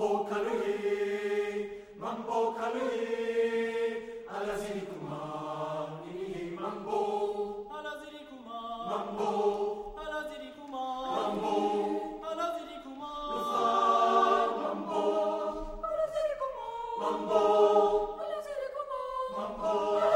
Mambo Kaluye, Alaziri Kuma, Mambo, Alaziri Kuma, Mambo, Alaziri Kuma, Mambo, Alaziri Kuma, Mambo, Alaziri Kuma, Mambo, Alaziri Kuma, Mambo.